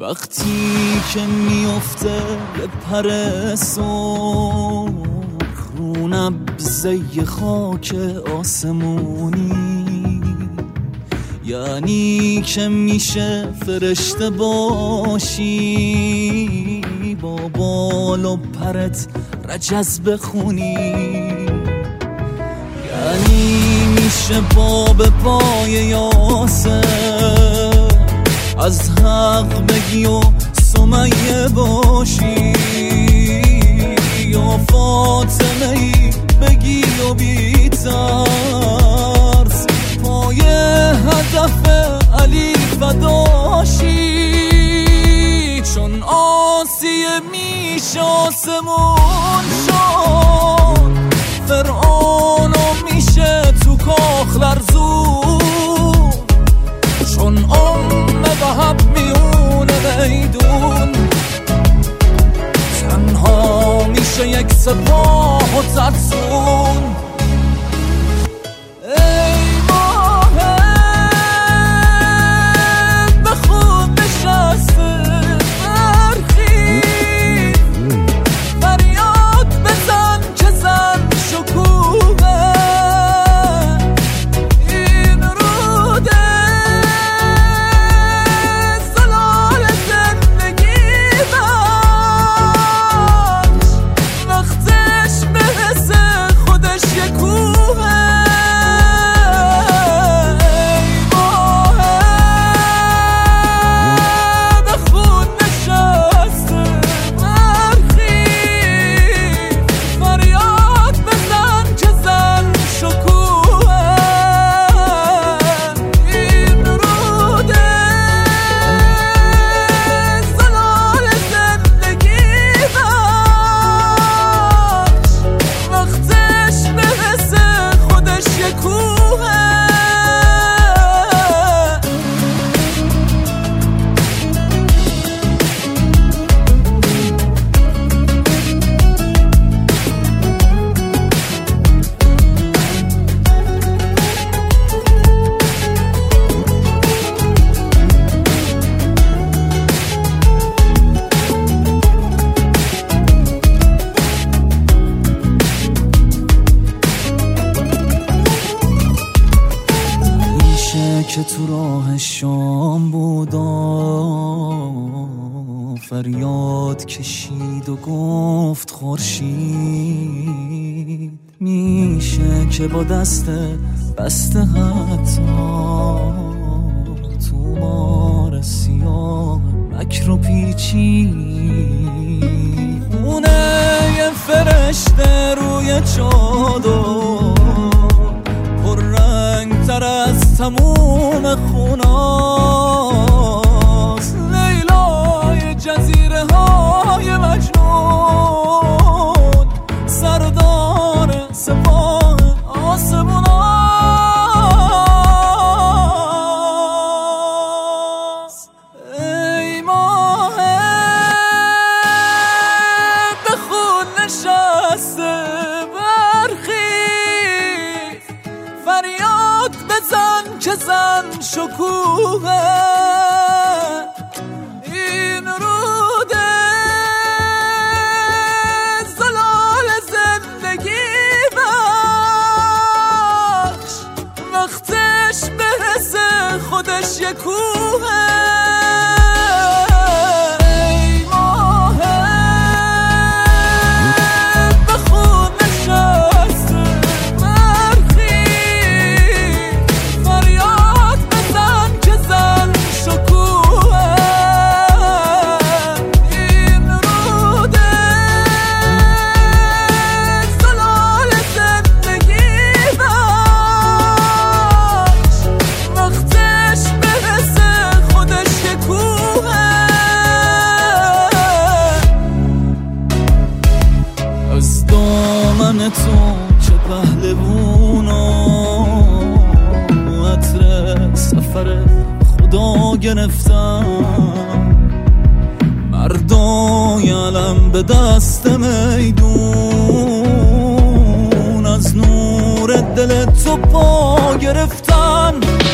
وقتی که میفته یه پر سرخ رو نبضه خاک آسمونی، یعنی که میشه فرشته باشی با بال و پرت رجز بخونی، یعنی میشه باب پای یاسر از حق بگی و سمیه باشی، یا فاطمه ای بگی و بی ترس پای هدف علی فداشی، چون آسیه میشه آسمون شد، فرعونو میشه تو کاخ لرزون، چون وهب میونه میدون تنها میشه یک سپاه و ترسون. ای ماه به خود نشسته برخیز، فریاد بزن که زن شکوه این روده که تو راه شام بودا فریاد کشید و گفت خورشید، میشه که با دست بسته حتی تو مار سیاه مکر و پیچی خونه یه فرشته روی چادر پررنگ تر از تموم خوناست، لیلای جزیره های مجنون سردار سپاه آسموناست. ای ماه به خود نشسته برخیز، فریاد بزن که زن شکوه این روده زلال زندگی بخش، وقتش برسه خودش یه کوه. تو چه پهلوونا عطر سفر خدا گرفتم، مردای علم به دست میدون از نور دل تو پا گرفتن.